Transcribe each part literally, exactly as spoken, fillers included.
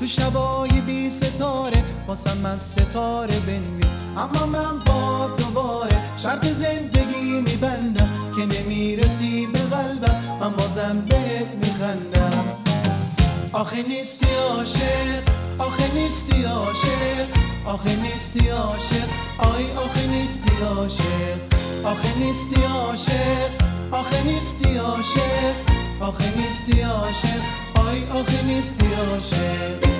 شبای بی ستاره واسم من ستاره بنویس. اما من با دوباره شرط زندگی میبندم که نمیرسی به قلبم، من بازم بهت میخندم. آخه نیستی عاشق، آخه نیستی عاشق، آخه نیستی عاشق، آی آخه نیستی عاشق، آخه نیستی عاشق، آخه نیستی عاشق، آخه نیستی عاشق، آی آخه نیستی عاشق.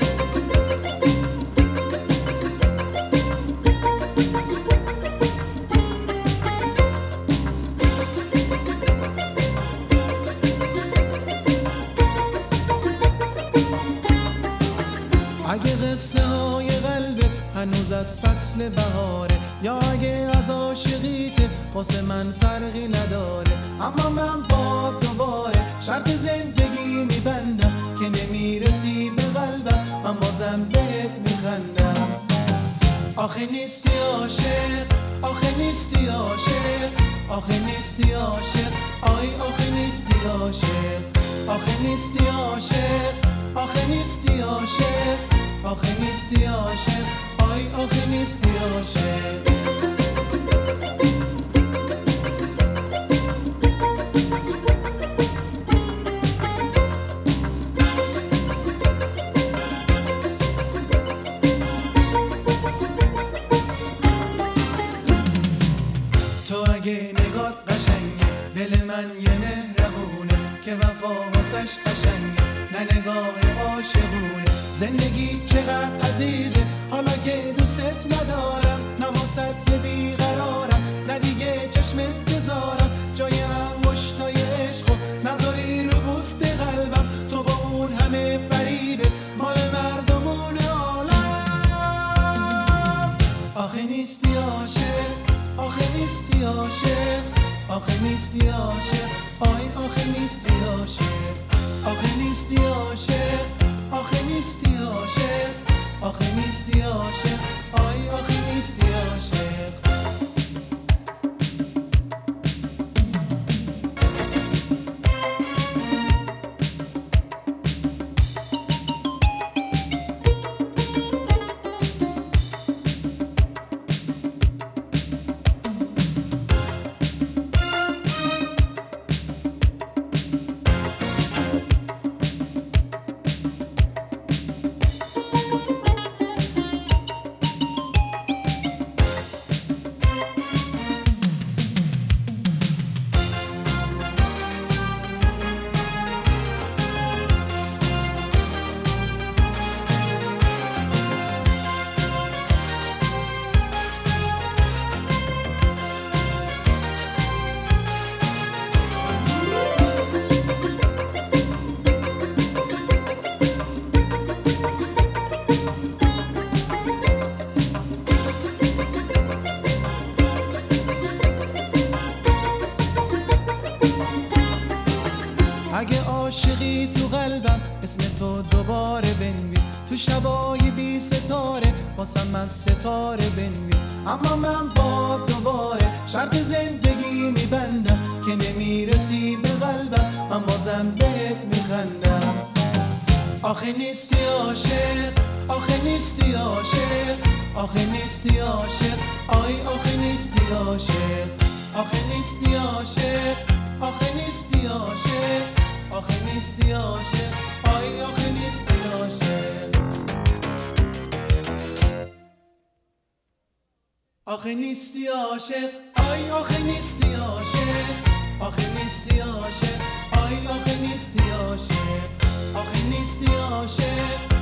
اگه قصه های قلبت هنوز از فصل بهاره، یا اگه از عاشقیت واسه من فرقی نداره، اما من با دوباره شرط زندگی میبندم که نمیرسی به قلبم، من بازم بهت میخندم. آخه نیستی عاشق، آخه نیستی عاشق، آخه نیستی عاشق، آی آخه نیستی عاشق، آخه نیستی عاشق، آخه نیستی عاشق، آخه نیستی عاشق، آی آخه نیستی عاشق. تو اگه نگات قشنگه دل من یه مهربونه که وفا واسش قشنگه نه نگاه عاشقونه. زندگی چقدر عزیزه حالا که دوست ندارم، نه واسط یه بیقرارم نه دیگه چشم انتظارم، جای انگشتای عشق و نذاری رو پوست قلبم. تو با اون همه فریبت مال مردمون عالم. آخه نیستی عاشق، آخه نیستی عاشق، آخه نیستی عاشق، آی آخه نیستی عاشق، آخه نیستی عاشق، آخه نیستی عاشق، آخه نیستی عاشق، آی آخه نیستی عاشق. اگه عاشقی تو قلبم اسم تو دوباره بنویس. تو شبای بی ستاره واسم من ستاره بنویس. اما من با دوباره شرط زندگی میبندم که نمیرسی به قلبم، من بازم بهت میخندم. آخه نیستی عاشق، آخه نیستی عاشق، آخه نیستی عاشق، آی آخه نیستی عاشق، آخه نیستی عاشق، آخه نیستی عاشق، آخه نیستی عاشق، آی آخه نیستی عاشق. آخه نیستی عاشق، آی آخه نیستی عاشق، آخه نیستی عاشق، آی آخه نیستی عاشق، آخه نیستی عاشق.